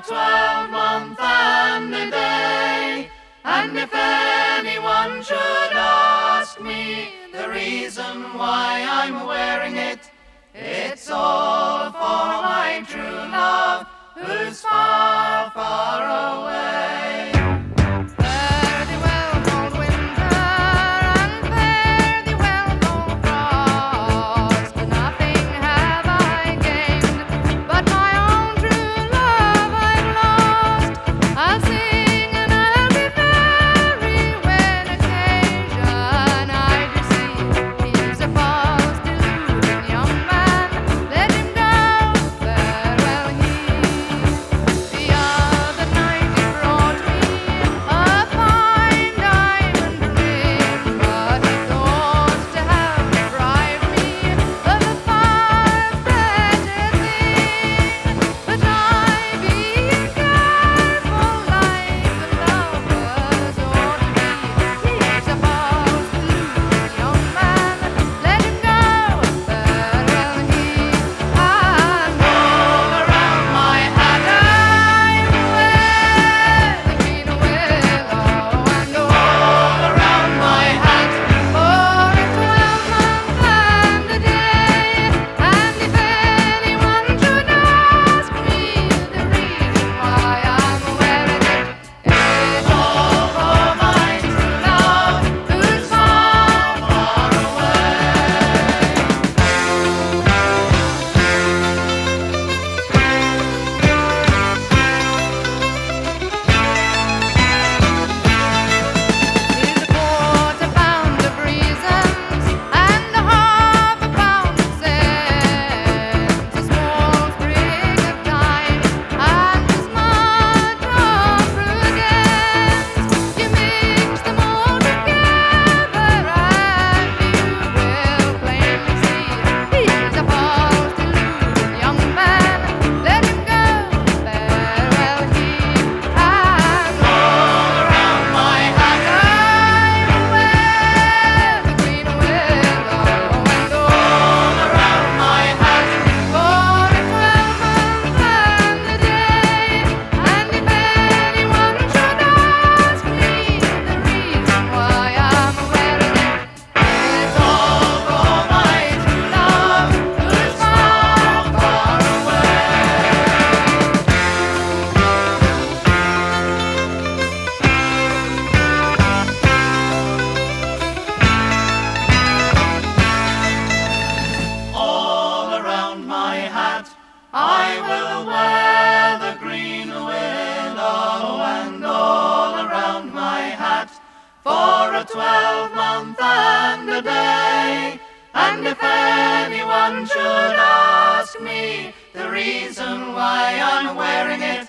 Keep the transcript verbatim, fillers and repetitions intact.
twelve-month and a day. And if anyone should ask me the reason why I'm wearing it, it's all for my true love, who's far, far away. Fare thee well, cold winter, and fare thee well, cold frost. Nothing have I gained, but my own true love I've lost. I'll sing and I'll be merry when occasion I do see. He's a false, deluding young man, let him go, farewell he. The other night he brought me a fine diamond ring, but he thought to have deprived me of a far better thing. But I, being careful like the lovers ought to be, he's a false, deluding young man, let him go, farewell he. And all around my hat I wear the green willow, and all around my hat for a twelve-month and a day. And if anyone should ask me the reason why I'm wearing it, it's all for my true love, who's far, far away. Here's a quarter pound of reasons and a half a pound of sense, a small sprig of thyme and as much of prudence. You mix them all together and you will plainly see he's a false, deluding young man. Let him go, farewell he. And all around my hat I wear the green willow, and all around my hat for a twelve-month and a day. And if anyone should ask me the reason why I'm wearing it, it's all for my true love, who's far, far away. All around my hat I will wear the green willow, and all around my hat for a twelve-month and a day. And if anyone should ask me the reason why I'm wearing it,